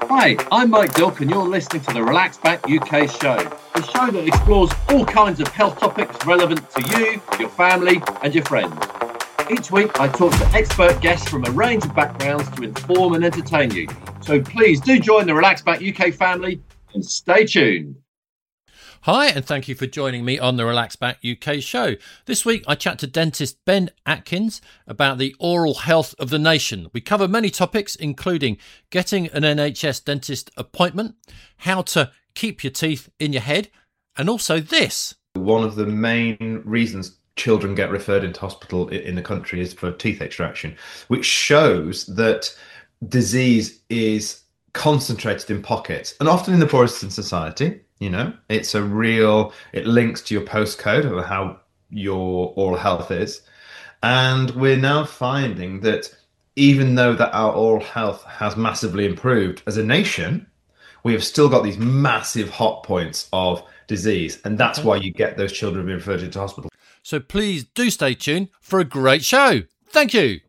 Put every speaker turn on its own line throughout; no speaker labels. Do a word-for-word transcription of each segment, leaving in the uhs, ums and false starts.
Hi, I'm Mike Dilk and you're listening to the Relax Back U K show, the show that explores all kinds of health topics relevant to you, your family and your friends. Each week I talk to expert guests from a range of backgrounds to inform and entertain you. So please do join the Relax Back U K family and stay tuned.
Hi, and thank you for joining me on the Relax Back U K show. This week, I chat to dentist Ben Atkins about the oral health of the nation. We cover many topics, including getting an N H S dentist appointment, how to keep your teeth in your head, and also this.
One of the main reasons children get referred into hospital in the country is for teeth extraction, which shows that disease is concentrated in pockets, and often in the poorest in society. You know, it's a real, it links to your postcode of how your oral health is. And we're now finding that even though that our oral health has massively improved as a nation, we have still got these massive hot points of disease. And that's why you get those children being referred into hospital.
So please do stay tuned for a great show. Thank you.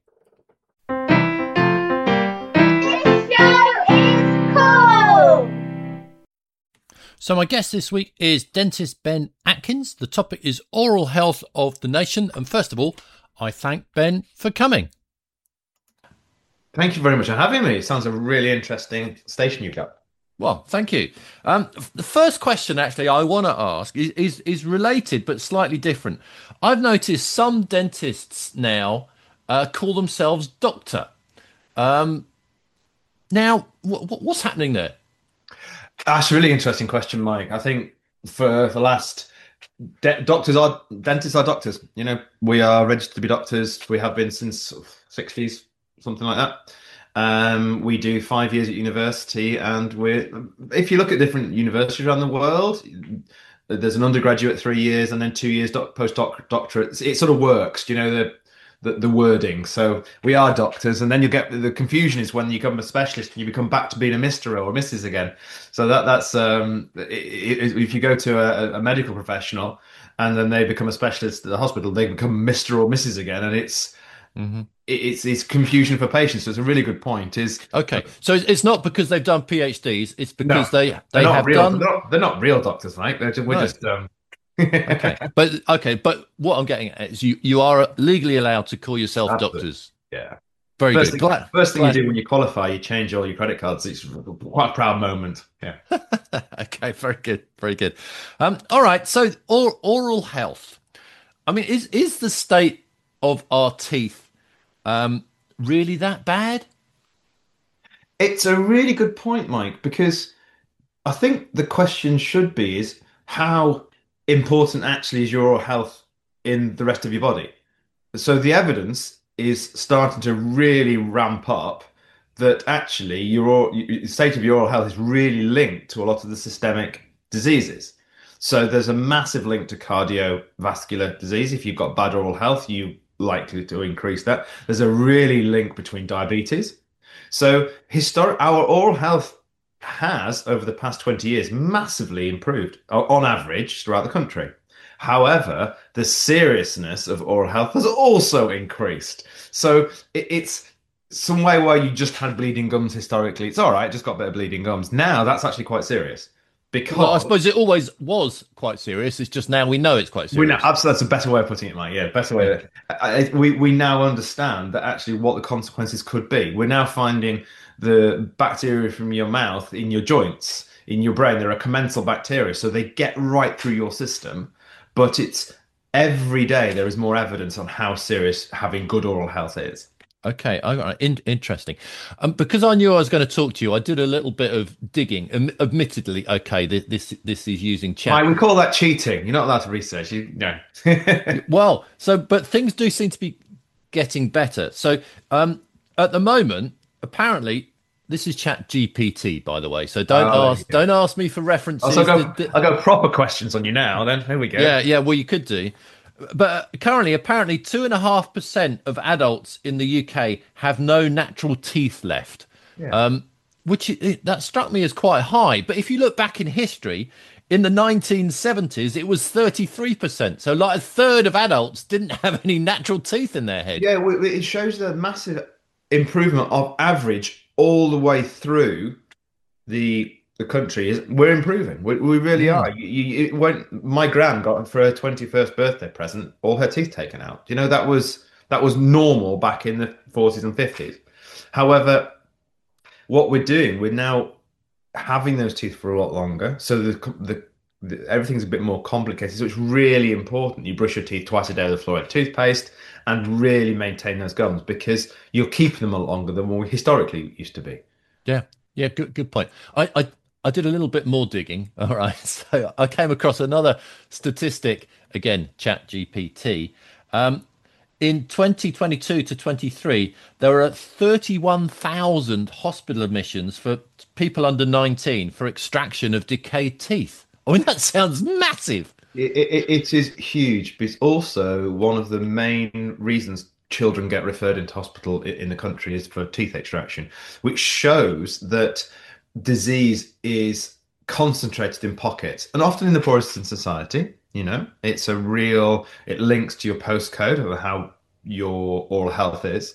So my guest this week is dentist Ben Atkins. The topic is oral health of the nation. And first of all, I thank Ben for coming.
Thank you very much for having me. It sounds a really interesting station you've got.
Well, thank you. Um, the first question actually I want to ask is, is, is related but slightly different. I've noticed some dentists now uh, call themselves doctor. Um, now, w- w- what's happening there?
That's a really interesting question, Mike. I think for the last de- doctors are dentists are doctors. You know, we are registered to be doctors. We have been since sixties, something like that. Um, we do five years at university, and we're. If you look at different universities around the world, there's an undergraduate three years and then two years doc- postdoc doctorate. It sort of works. You know the. The, the wording. So we are doctors, and then you get the confusion is when you become a specialist and you become back to being a Mister or a Missus again. So that that's um, it, it, if you go to a, a medical professional and then they become a specialist at the hospital, they become Mister or Missus again, and it's mm-hmm. it, it's it's confusion for patients. So it's a really good point. Is
okay. So it's not because they've done PhDs; it's because
no,
they they have
real,
done.
They're not, they're not real doctors, Mike. They're just, we're no. just. Um...
okay, but okay, but what I'm getting at is you you are legally allowed to call yourself
Absolutely.
doctors.
Yeah,
very
first
good.
Thing,
glad,
first thing
glad.
you do when you qualify, you change all your credit cards. It's quite a proud moment. Yeah.
Okay, very good, very good. Um, all right, so or, oral health. I mean, is is the state of our teeth um, really that bad?
It's a really good point, Mike, because I think the question should be is how important actually is your oral health in the rest of your body? So the evidence is starting to really ramp up that actually your the state of your oral health is really linked to a lot of the systemic diseases. So there's a massive link to cardiovascular disease. If you've got bad oral health, you're likely to increase that. There's a really link between diabetes. So historic, our oral health has, over the past twenty years, massively improved on average throughout the country. However, the seriousness of oral health has also increased. So it, it's some way where you just had bleeding gums historically. It's all right, just got better bleeding gums. Now that's actually quite serious. Because
well, I suppose it always was quite serious. It's just now we know it's quite serious.
We know, absolutely, that's a better way of putting it, Mike. Yeah, better way. Yeah. I, I, we we now understand that actually what the consequences could be. We're now finding the bacteria from your mouth in your joints, in your brain. They're a commensal bacteria, so they get right through your system. But it's every day there is more evidence on how serious having good oral health is.
Okay, all right. In- interesting. Um, because I knew I was going to talk to you, I did a little bit of digging. Um, admittedly, okay, this this, this is using chat.
Why, we call that cheating. You're not allowed to research. You no.
Well, so but things do seem to be getting better. So um, at the moment, apparently. This is Chat G P T, by the way. So don't
oh,
ask, don't ask me for references.
I'll go, the, the, I'll go proper questions on you now. Then here we go.
Yeah, yeah. Well, you could do, but currently, apparently, two and a half percent of adults in the U K have no natural teeth left, yeah. um, which it, that struck me as quite high. But if you look back in history, in the nineteen seventies, it was thirty-three percent. So, like a third of adults didn't have any natural teeth in their head.
Yeah, it shows the massive improvement of average all the way through the the country is we're improving. We, we really are.
Mm.
You, you, it won't, my gran got for her twenty-first birthday present all her teeth taken out. You know, that was that was normal back in the forties and fifties. However, what we're doing, we're now having those teeth for a lot longer. So the, the, the everything's a bit more complicated. So it's really important you brush your teeth twice a day with fluoride toothpaste and really maintain those gums because you're keeping them a lot longer than what we historically used to be.
Yeah, yeah, good good point. I, I I did a little bit more digging. All right, so I came across another statistic again, Chat G P T. Um, in twenty twenty-two to twenty-three, there were thirty-one thousand hospital admissions for people under nineteen for extraction of decayed teeth. I mean, that sounds massive.
It, it, it is huge, but it's also one of the main reasons children get referred into hospital in the country is for teeth extraction, which shows that disease is concentrated in pockets and often in the poorest in society. You know, it's a real, it links to your postcode of how your oral health is.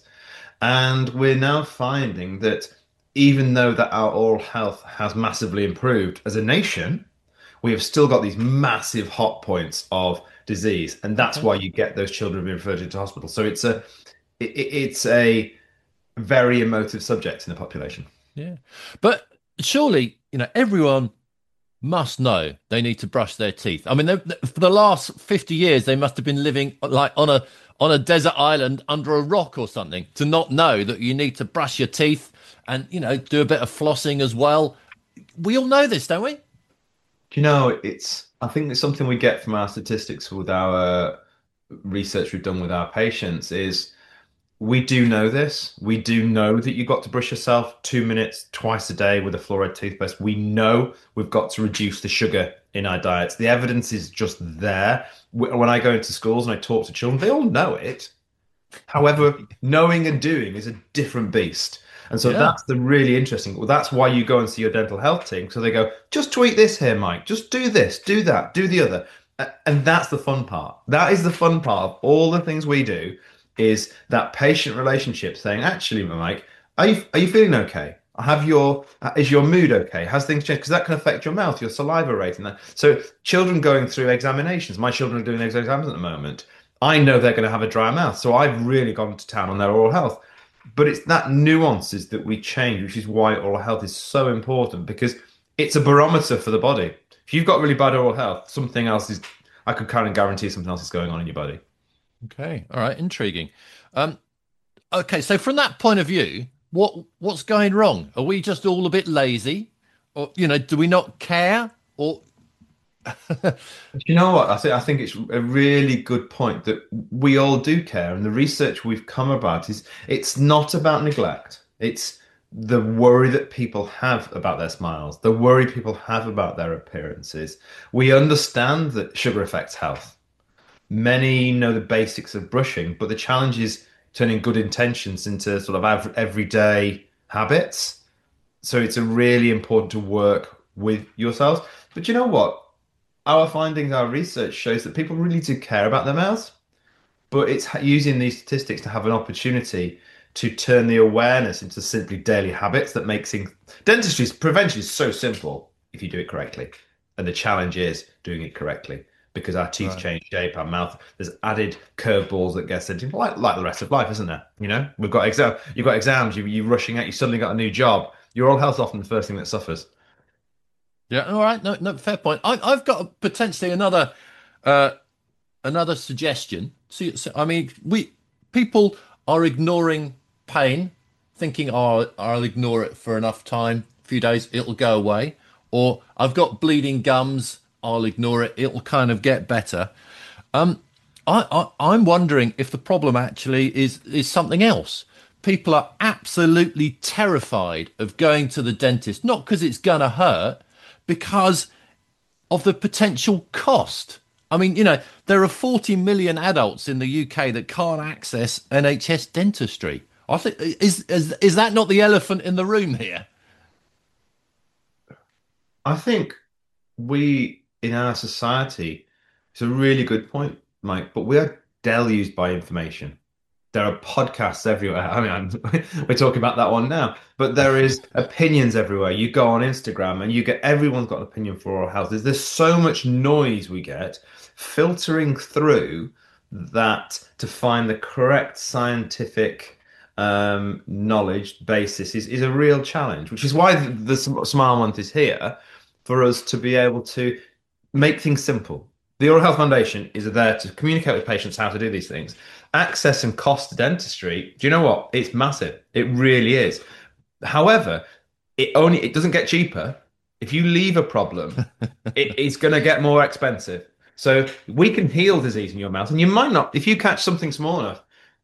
And we're now finding that even though that our oral health has massively improved as a nation, we have still got these massive hot points of disease, and that's
Okay.
why you get those children being referred into hospital. So it's a it, it's a very emotive subject in the population.
Yeah, but surely you know everyone must know they need to brush their teeth. I mean, they, they- for the last fifty years, they must have been living like on a on a desert island under a rock or something to not know that you need to brush your teeth and, you know, do a bit of flossing as well. We all know this, don't we?
Do you know, it's I think it's something we get from our statistics with our research we've done with our patients is we do know this. We do know that you've got to brush yourself two minutes twice a day with a fluoride toothpaste. We know we've got to reduce the sugar in our diets. The evidence is just there. When I go into schools and I talk to children, they all know it. However, knowing and doing is a different beast. And so
Yeah.
that's the really interesting. Well, that's why you go and see your dental health team. So they go, just tweak this here, Mike. Just do this, do that, do the other. A- And that's the fun part. That is the fun part of all the things we do is that patient relationship saying, actually, Mike, are you are you feeling okay? Have your is your mood okay? Has things changed? Because that can affect your mouth, your saliva rate, and that. So children going through examinations. My children are doing their exams at the moment. I know they're going to have a dry mouth, so I've really gone to town on their oral health. But it's that nuances that we change, which is why oral health is so important because it's a barometer for the body. If you've got really bad oral health, something else is, I could kind of guarantee something else is going on in your body.
Okay. All right. Intriguing. Um, okay. So from that point of view, what what's going wrong? Are we just all a bit lazy, or you know, do we not care? Or
You know what? I think I think it's a really good point that we all do care, and the research we've come about is it's not about neglect. It's the worry that people have about their smiles, the worry people have about their appearances. We understand that sugar affects health. Many know the basics of brushing, but the challenge is turning good intentions into sort of av- everyday habits. So it's a really important to work with yourselves. But you know what? Our findings, our research shows that people really do care about their mouths, but it's ha- using these statistics to have an opportunity to turn the awareness into simply daily habits that makes things. Dentistry prevention is so simple if you do it correctly, and the challenge is doing it correctly because our teeth
right.
change shape, our mouth. There's added curveballs that get sent in, like like the rest of life, isn't there? You know, we've got exam, you've got exams, you you're rushing out, you suddenly got a new job. Your oral health's often the first thing that suffers.
Yeah. All right. No, no, fair point. I, I've got potentially another uh, another suggestion. So, so, I mean, we people are ignoring pain, thinking, "Oh, I'll ignore it for enough time, a few days, it'll go away." Or I've got bleeding gums, I'll ignore it, it'll kind of get better. I, I I'm wondering if the problem actually is is something else. People are absolutely terrified of going to the dentist, not because it's gonna hurt, because of the potential cost. I mean, you know, there are forty million adults in the U K that can't access N H S dentistry. I think is is is that not the elephant in the room here?
I think we in our society, it's a really good point, Mike, but we are deluged by information. There are podcasts everywhere. I mean, I'm, we're talking about that one now, but there is opinions everywhere. You go on Instagram and you get everyone's got an opinion for oral health. There's, there's so much noise we get filtering through that to find the correct scientific um, knowledge basis is, is a real challenge, which is why the, the Smile Month is here for us to be able to make things simple. The Oral Health Foundation is there to communicate with patients how to do these things. Access and cost to dentistry, do you know what? It's massive. It really is. However, it only it doesn't get cheaper. If you leave a problem, it, it's going to get more expensive. So we can heal disease in your mouth, and you might not, if you catch something small enough,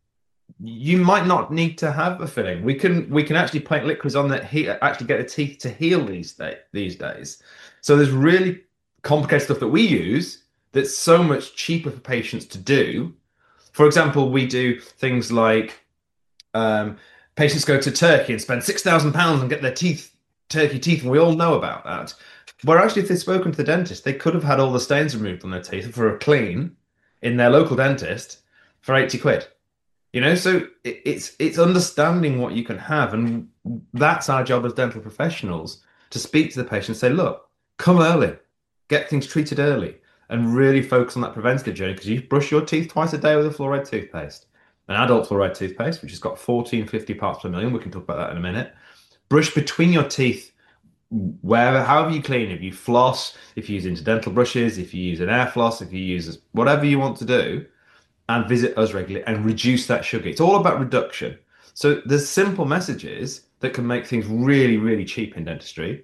you might not need to have a filling. We can we can actually paint liquids on that, he, actually get the teeth to heal these day, these days. So there's really complicated stuff that we use that's so much cheaper for patients to do. For example, we do things like um, patients go to Turkey and spend six thousand pounds and get their teeth, turkey teeth, and we all know about that. Where actually, if they'd spoken to the dentist, they could have had all the stains removed on their teeth for a clean in their local dentist for eighty quid. You know, so it, it's it's understanding what you can have, and that's our job as dental professionals, to speak to the patient and say, look, come early, get things treated early, and really focus on that preventative journey, because you brush your teeth twice a day with a fluoride toothpaste, an adult fluoride toothpaste, which has got fourteen fifty parts per million. We can talk about that in a minute. Brush between your teeth, wherever, however you clean. If you floss, if you use interdental brushes, if you use an air floss, if you use whatever you want to do, and visit us regularly and reduce that sugar. It's all about reduction. So there's simple messages that can make things really, really cheap in dentistry,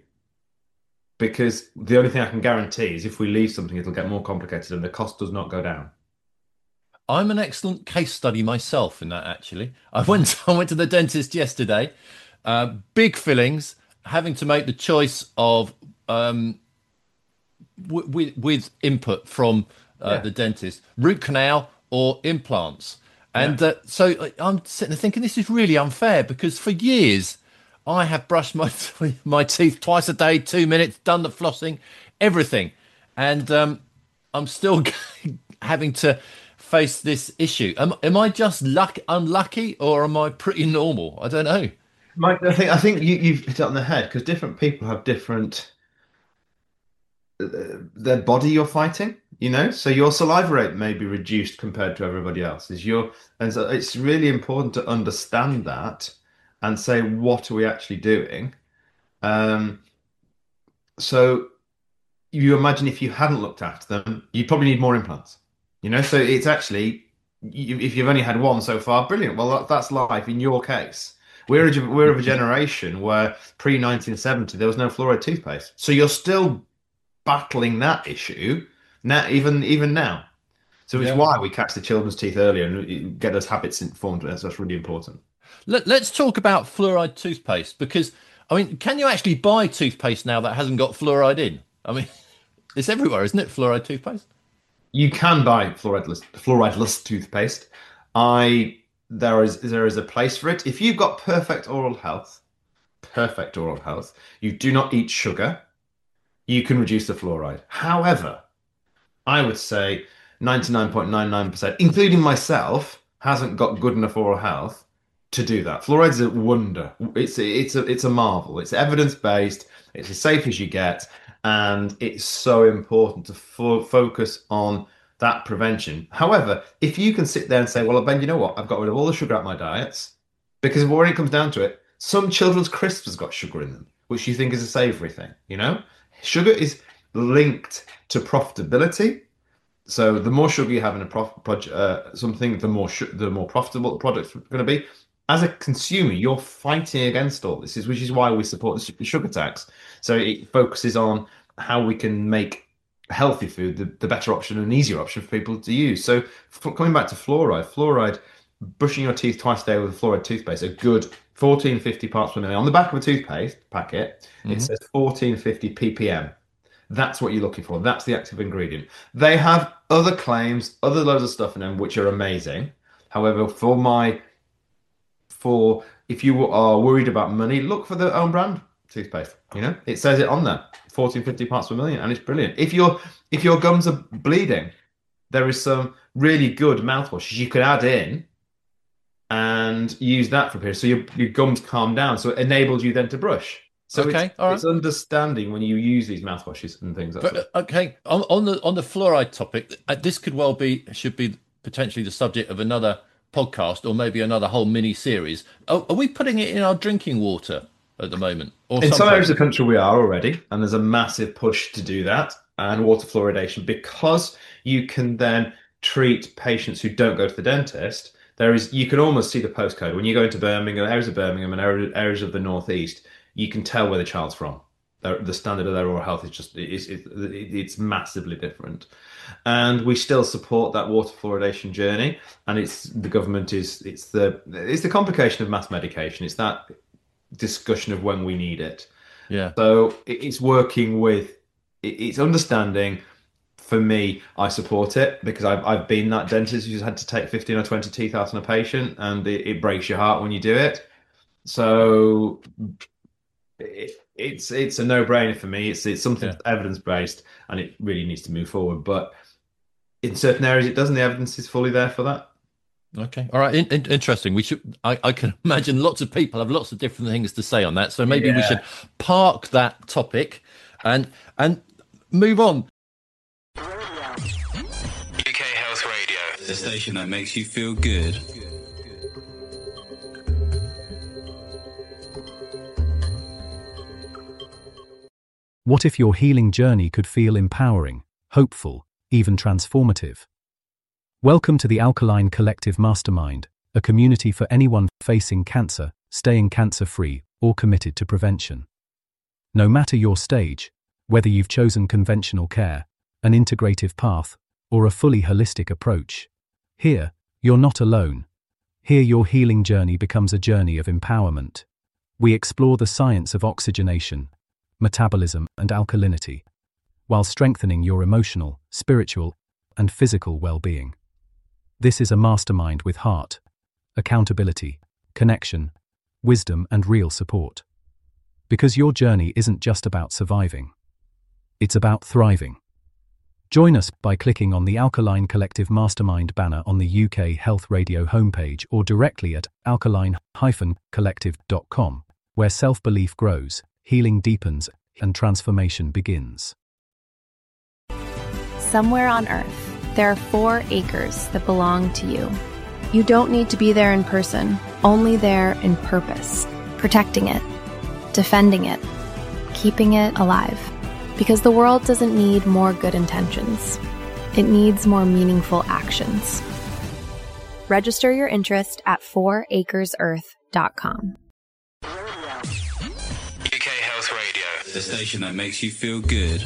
because the only thing I can guarantee is if we leave something, it'll get more complicated and the cost does not go down.
I'm an excellent case study myself in that, actually. I went I went to the dentist yesterday, uh, big fillings, having to make the choice of um, w- with, with input from uh, yeah. the dentist, root canal or implants. And yeah. uh, so I'm sitting there thinking, this is really unfair, because for years I have brushed my my teeth twice a day, two minutes, done the flossing, everything. And um, I'm still having to face this issue. Am, am I just luck, unlucky, or am I pretty normal? I don't know.
Mike, I think, I think you, you've hit it on the head, because different people have different... Uh, their body you're fighting, you know, so your saliva rate may be reduced compared to everybody else's. Your and so it's really important to understand that and say, what are we actually doing? Um, so you imagine if you hadn't looked after them, you'd probably need more implants, you know. So it's actually, you, if you've only had one so far, brilliant. Well, that, that's life in your case. We're a, we're of a generation where pre nineteen seventy there was no fluoride toothpaste, so you're still battling that issue now, even even now. So it's yeah. why we catch the children's teeth earlier and get those habits informed. That's, that's really important.
Let, let's talk about fluoride toothpaste, because I mean, can you actually buy toothpaste now that hasn't got fluoride in? I mean, it's everywhere, isn't it? Fluoride toothpaste.
You can buy fluorideless fluorideless toothpaste. I there is there is a place for it if you've got perfect oral health. Perfect oral health. You do not eat sugar. You can reduce the fluoride. However, I would say ninety-nine point nine nine percent, including myself, hasn't got good enough oral health to do that. Fluoride's a wonder. It's it's a it's a marvel. It's evidence-based. It's as safe as you get, and it's so important to fo- focus on that prevention. However, if you can sit there and say, "Well, Ben, you know what? I've got rid of all the sugar out of my diets," because when it comes down to it, some children's crisps has got sugar in them, which you think is a savoury thing, you know. Sugar is linked to profitability. So the more sugar you have in a prof- produ- uh, something, the more sh- the more profitable the product's going to be. As a consumer, you're fighting against all this, which is why we support the sugar tax. So it focuses on how we can make healthy food the, the better option and easier option for people to use. So f- coming back to fluoride, fluoride, brushing your teeth twice a day with a fluoride toothpaste, a good fourteen fifty parts per million. On the back of a toothpaste packet, mm-hmm. it says fourteen fifty ppm. That's what you're looking for. That's the active ingredient. They have other claims, other loads of stuff in them, which are amazing. However, for my, for if you are worried about money, look for the own brand toothpaste. You know, it says it on there, fourteen fifty parts per million, and it's brilliant. If your if your gums are bleeding, there is some really good mouthwashes you could add in and use that for a period. So your, your gums calm down. So it enables you then to brush. So
Okay,
it's,
all right.
it's understanding when you use these mouthwashes and things like that.
Okay, on, on the on the fluoride topic, uh, this could well be should be potentially the subject of another podcast or maybe another whole mini series. Are, are we putting it in our drinking water at the moment? Or
In some areas
places?
of the country, we are already, and there's a massive push to do that and water fluoridation because you can then treat patients who don't go to the dentist. There is, you can almost see the postcode when you go into Birmingham, areas of Birmingham, and areas of the northeast. You can tell where the child's from. The, the standard of their oral health is just it's, it, it's massively different, and we still support that water fluoridation journey. And it's the government is it's the it's the complication of mass medication. It's that discussion of when we need it.
Yeah.
So it's working with it's understanding. For me, I support it because I've I've been that dentist who's had to take fifteen or twenty teeth out on a patient, and it, it breaks your heart when you do it. So. It, it's it's a no-brainer for me. It's it's something
Yeah.
that's evidence-based, and it really needs to move forward. But in certain areas, it doesn't. The evidence is fully there for that.
Okay. All right. In, in, interesting. We should. I, I can imagine lots of people have lots of different things to say on that. So maybe we
Yeah.
should park that topic and and move on.
U K Health Radio, the station that makes you feel good.
What if your healing journey could feel empowering, hopeful, even transformative? Welcome to the Alkaline Collective Mastermind, a community for anyone facing cancer, staying cancer-free, or committed to prevention. No matter your stage, whether you've chosen conventional care, an integrative path, or a fully holistic approach, here, you're not alone. Here your healing journey becomes a journey of empowerment. We explore the science of oxygenation, metabolism, and alkalinity, while strengthening your emotional, spiritual, and physical well-being. This is a mastermind with heart, accountability, connection, wisdom, and real support. Because your journey isn't just about surviving. It's about thriving. Join us by clicking on the Alkaline Collective Mastermind banner on the U K Health Radio homepage or directly at alkaline dash collective dot com, where self-belief grows, healing deepens, and transformation begins.
Somewhere on Earth, there are four acres that belong to you. You don't need to be there in person, only there in purpose, protecting it, defending it, keeping it alive. Because the world doesn't need more good intentions. It needs more meaningful actions. Register your interest at four acres earth dot com.
U K Health Radio, the station that makes you feel good.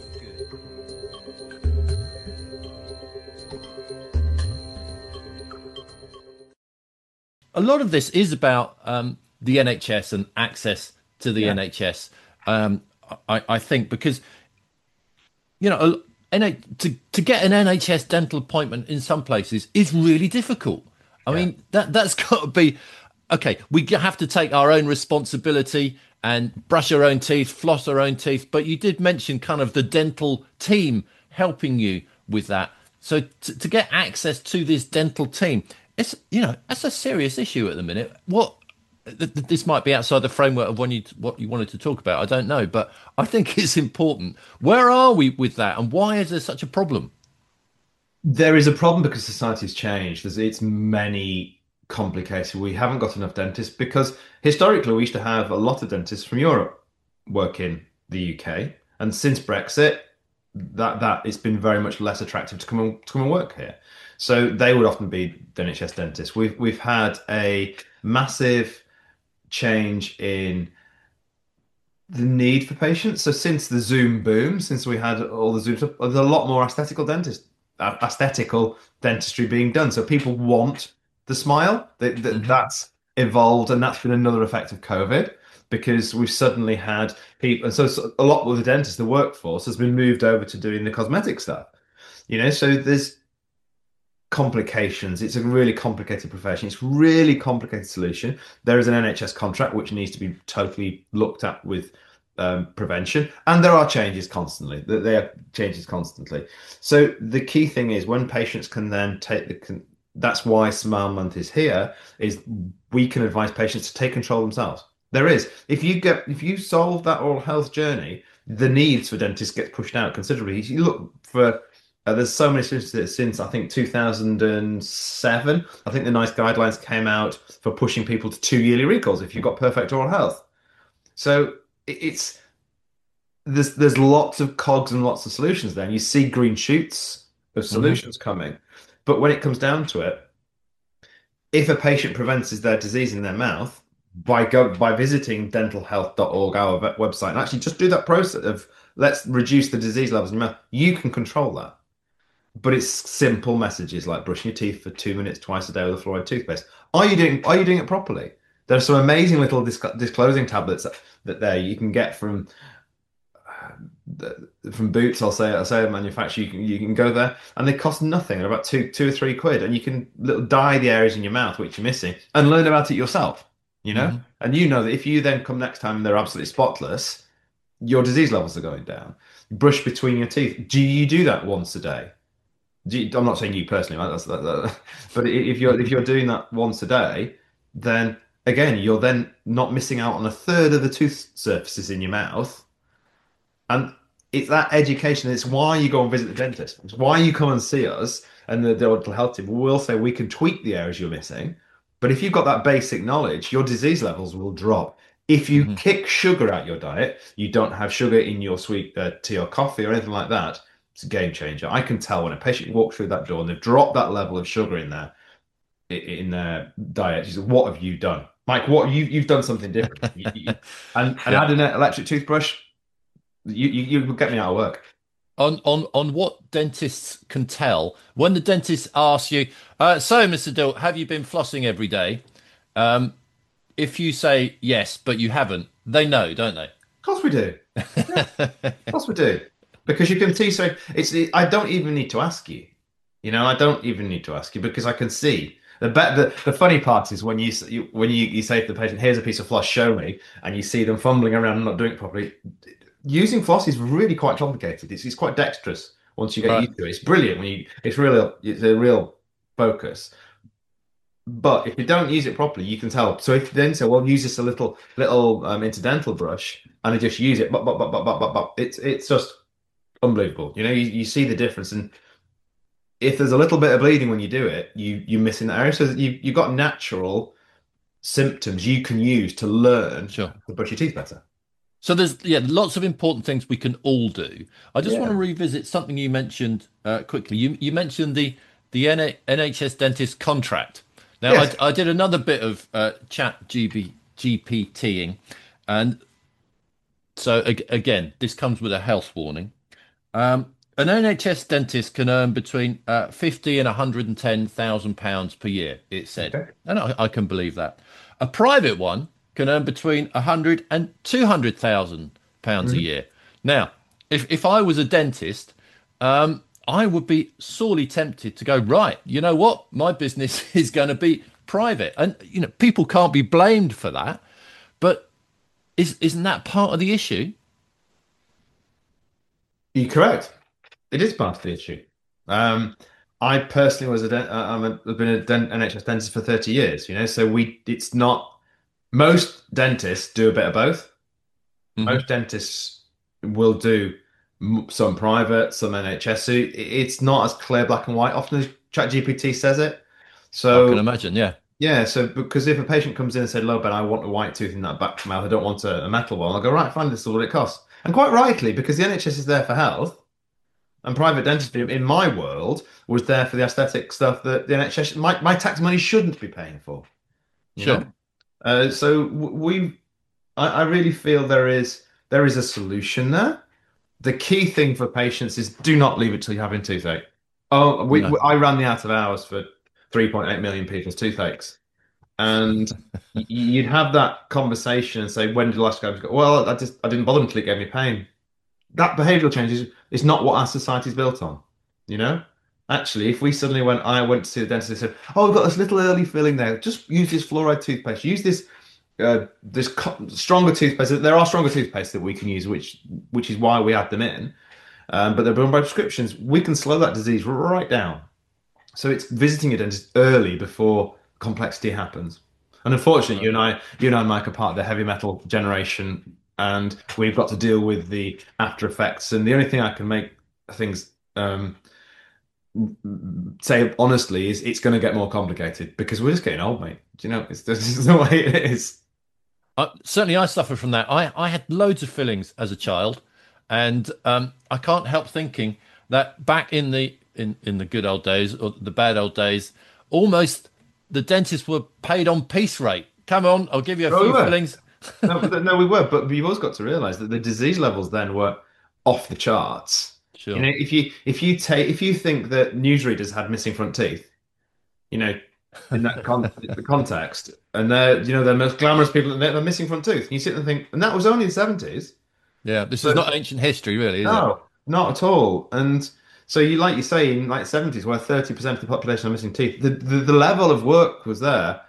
A lot of this is about um, the N H S and access to the
Yeah.
N H S. Um, I, I think because, you know, N H to, to get an N H S dental appointment in some places is really difficult. I
Yeah.
mean, that, that's got to be, okay, we have to take our own responsibility and brush our own teeth, floss our own teeth. But you did mention kind of the dental team helping you with that. So to, to get access to this dental team, it's, you know, that's a serious issue at the minute. What th- th- this might be outside the framework of when you what you wanted to talk about. I don't know, but I think it's important. Where are we with that, and why is there such a problem?
There is a problem because society's changed. There's it's many complicated. We haven't got enough dentists because historically we used to have a lot of dentists from Europe work in the U K, and since Brexit, that that it's been very much less attractive to come and to come and work here. So they would often be the N H S dentists. We've we've had a massive change in the need for patients. So since the Zoom boom, since we had all the Zoom stuff, there's a lot more aesthetical dentist, uh, aesthetical dentistry being done. So people want the smile. That, that
Mhm.
That's evolved, and that's been another effect of COVID because we've suddenly had people. And so, so a lot of the dentists, the workforce, has been moved over to doing the cosmetic stuff. You know, so there's complications. It's a really complicated profession. It's a really complicated solution. There is an N H S contract which needs to be totally looked at with um, prevention, and there are changes constantly. There are changes constantly. So the key thing is when patients can then take the that's why Smile Month is here, is we can advise patients to take control themselves. There is. If you get, if you solve that oral health journey, the needs for dentists get pushed out considerably. You look for, uh, there's so many since, since I think two thousand seven, I think the NICE guidelines came out for pushing people to two yearly recalls if you've got perfect oral health. So it's, there's, there's lots of cogs and lots of solutions there. And you see green shoots of solutions mm-hmm. coming. But when it comes down to it, if a patient prevents their disease in their mouth, by go by visiting dental health dot org, our website, and actually just do that process of let's reduce the disease levels in your mouth, you can control that. But it's simple messages like brushing your teeth for two minutes twice a day with a fluoride toothpaste. Are you doing Are you doing it properly? There are some amazing little disc disclosing tablets that, that there you can get from uh, from Boots. I'll say I'll say a manufacturer. You can you can go there and they cost nothing. They're about two two or three quid, and you can little dye the areas in your mouth which you're missing and learn about it yourself. You know, mm-hmm. and you know that if you then come next time and they're absolutely spotless, your disease levels are going down. Brush between your teeth. Do you do that once a day? Do you, I'm not saying you personally, right? That's, that, that, but if you're if you're doing that once a day, then again you're then not missing out on a third of the tooth surfaces in your mouth. And it's that education. It's why you go and visit the dentist. It's why you come and see us, and the dental health team will say we can tweak the areas you're missing. But if you've got that basic knowledge, your disease levels will drop. If you mm-hmm. kick sugar out your diet, you don't have sugar in your sweet uh, tea or coffee or anything like that, it's a game changer. I can tell when a patient walks through that door and they've dropped that level of sugar in their in their diet. She says, "What have you done, Mike? What you you've done something different." you, you, and and yeah. add an electric toothbrush, you you you get me out of work.
On, on on what dentists can tell when the dentist asks you, uh, so Mister Dill, have you been flossing every day? Um, if you say yes, but you haven't, they know, don't they?
Of course we do. Yeah. Of course we do. Because you can see, so it's I don't even need to ask you. You know, I don't even need to ask you because I can see. The the, the funny part is when you, you when you, you say to the patient, here's a piece of floss, show me, and you see them fumbling around and not doing it properly. Using floss is really quite complicated. It's, it's quite dexterous once you get right. used to it. It's brilliant when you. It's really it's a real focus. But if you don't use it properly, you can tell. So if you then say, "Well, use this a little little um, interdental brush," and I just use it, but but but but but but it's it's just unbelievable. You know, you, you see the difference, and if there's a little bit of bleeding when you do it, you you're missing that area. So you you've got natural symptoms you can use to learn
sure.
to brush your teeth better.
So there's yeah lots of important things we can all do. I just yeah. want to revisit something you mentioned uh, quickly. You you mentioned the the N H S dentist contract. Now yes. I, I did another bit of uh, chat GPTing, and so ag- again this comes with a health warning. Um, an N H S dentist can earn between uh, fifty and one hundred and ten thousand pounds per year. It said, okay. and I, I can believe that. A private one can earn between one hundred and two hundred thousand pounds mm-hmm. a year. Now, if, if I was a dentist, um, I would be sorely tempted to go, right, you know what? My business is going to be private. And, you know, people can't be blamed for that. But is, isn't that part of the issue?
You're correct. It is part of the issue. Um, I personally was a, dent- I'm a, I've been a dent- N H S dentist for thirty years, you know, so we, it's not, most dentists do a bit of both. Mm-hmm. Most dentists will do some private, some N H S. So it's not as clear black and white often as ChatGPT says it. So
I can imagine, yeah.
Yeah, so because if a patient comes in and said, "Look, Ben, I want a white tooth in that back mouth, I don't want a, a metal one," I'll go, "Right, fine, this is what it costs." And quite rightly, because the N H S is there for health, and private dentistry, in my world, was there for the aesthetic stuff that the N H S, my, my tax money shouldn't be paying for.
Sure.
Know? Uh, so we, I, I really feel there is there is a solution there. The key thing for patients is do not leave it till you're having toothache. Oh, we, no. we, I ran the out of hours for three point eight million people's toothaches, and you'd have that conversation and say, "When did the last guy go?" Well, I just I didn't bother until it gave me pain. That behavioural change is, is not what our society is built on. You know, actually, if we suddenly went, I went to see the dentist and said, "Oh, we've got this little early filling there. Just use this fluoride toothpaste. Use this uh, this co- stronger toothpaste. There are stronger toothpastes that we can use, which which is why we add them in. Um, but they're done by prescriptions. We can slow that disease right down." So it's visiting your dentist early before complexity happens. And unfortunately, you and I, you and I, Mike, are part of the heavy metal generation, and we've got to deal with the after effects. And the only thing I can make things um, say honestly is it's going to get more complicated because we're just getting old, mate. Do you know? It's this is the way it is.
Uh, certainly, I suffered from that. I, I had loads of fillings as a child, and um, I can't help thinking that back in the in, in the good old days or the bad old days, almost the dentists were paid on piece rate. Come on, I'll give you a
Oh,
few
we were.
fillings.
no, but- no, we were, but you've always got to realise that the disease levels then were off the charts.
Sure.
You know, if you if you take if you think that newsreaders had missing front teeth, you know, in that con- the context, and they're you know they're most glamorous people, and they're missing front tooth, and you sit there and think, and that was only the seventies.
Yeah, this
But-
is not ancient history, really, is
No, not at all. And so you like you say in like seventies, where thirty percent of the population are missing teeth, the, the the level of work was there.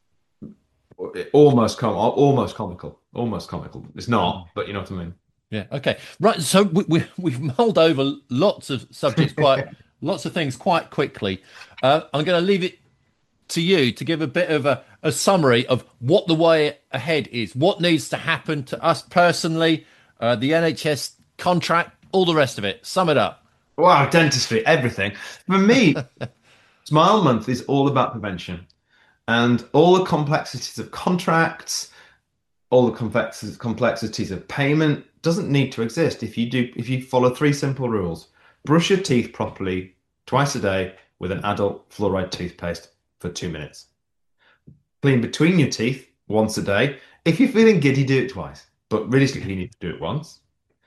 Almost com- almost comical, almost comical. It's not, but you know what I mean.
it? Yeah. Okay. Right. So we, we we've mulled over lots of subjects, quite lots of things quite quickly. Uh, I'm going to leave it to you to give a bit of a, a summary of what the way ahead is, what needs to happen to us personally, uh, the N H S contract, all the rest of it. Sum it up.
Wow, dentistry, everything. For me, Smile Month is all about prevention. And all the complexities of contracts, all the complexities complexities of payment doesn't need to exist if you do if you follow three simple rules. Brush your teeth properly twice a day with an adult fluoride toothpaste for two minutes. Clean between your teeth once a day. If you're feeling giddy, do it twice. But realistically, you need to do it once.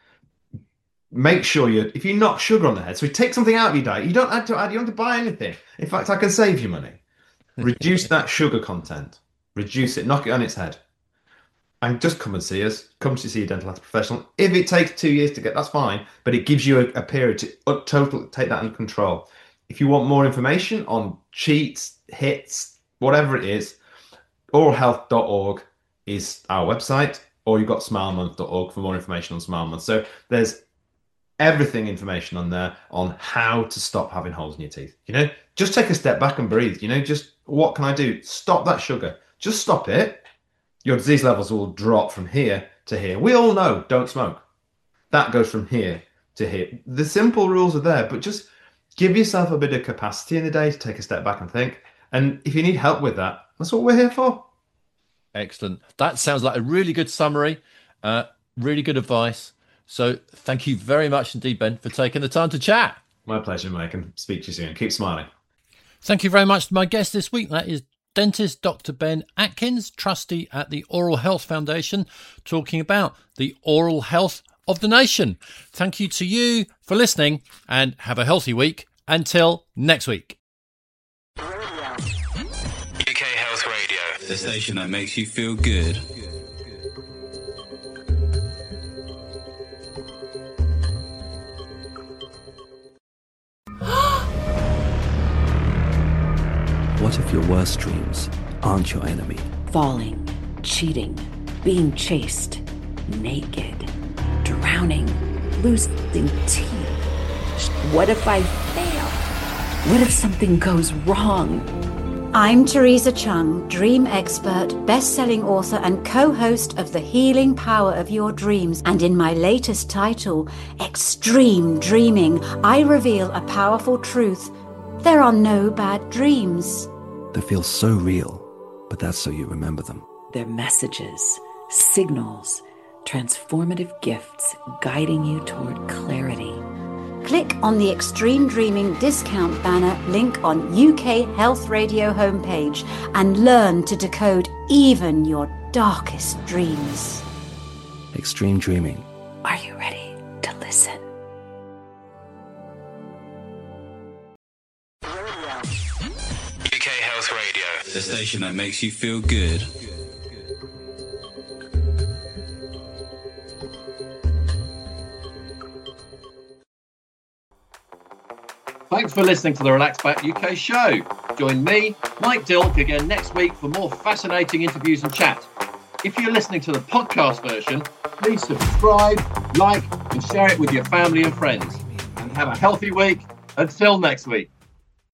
Make sure you if you knock sugar on the head, so you take something out of your diet, you don't have to add, you don't have to buy anything. In fact, I can save you money. Reduce that sugar content. Reduce it. Knock it on its head. And just come and see us. Come to see a dental health professional. If it takes two years to get, that's fine. But it gives you a, a period to uh, total take that under control. If you want more information on cheats, hits, whatever it is, oral health dot org is our website, or you've got smile month dot org for more information on Smile Month. So there's everything information on there on how to stop having holes in your teeth. You know, just take a step back and breathe. You know, just what can I do? Stop that sugar. Just stop it. Your disease levels will drop from here to here. We all know don't smoke. That goes from here to here. The simple rules are there, but just give yourself a bit of capacity in the day to take a step back and think. And if you need help with that, that's what we're here for.
Excellent. That sounds like a really good summary. Uh, really good advice. So thank you very much indeed, Ben, for taking the time to chat.
My pleasure, Mike, and speak to you soon. Keep smiling.
Thank you very much to my guest this week. That is dentist Doctor Ben Atkins, trustee at the Oral Health Foundation, talking about the oral health of the nation. Thank you to you for listening, and have a healthy week. Until next week.
U K Health Radio, the station that makes you feel good.
What if your worst dreams aren't your enemy?
Falling, cheating, being chased, naked, drowning, losing teeth. What if I fail? What if something goes wrong?
I'm Teresa Chung, dream expert, best-selling author and co-host of The Healing Power of Your Dreams. And in my latest title, Extreme Dreaming, I reveal a powerful truth. There are no bad dreams.
They feel so real, but that's so you remember them.
They're messages, signals, transformative gifts guiding you toward clarity.
Click on the Extreme Dreaming discount banner link on U K Health Radio homepage and learn to decode even your darkest dreams.
Extreme Dreaming.
Are you ready to listen?
U K Health Radio, the station that makes you feel good.
Thanks for listening to the Relax Back U K show. Join me, Mike Dilk, again next week for more fascinating interviews and chat. If you're listening to the podcast version, please subscribe, like, and share it with your family and friends. And have a healthy week. Until next week.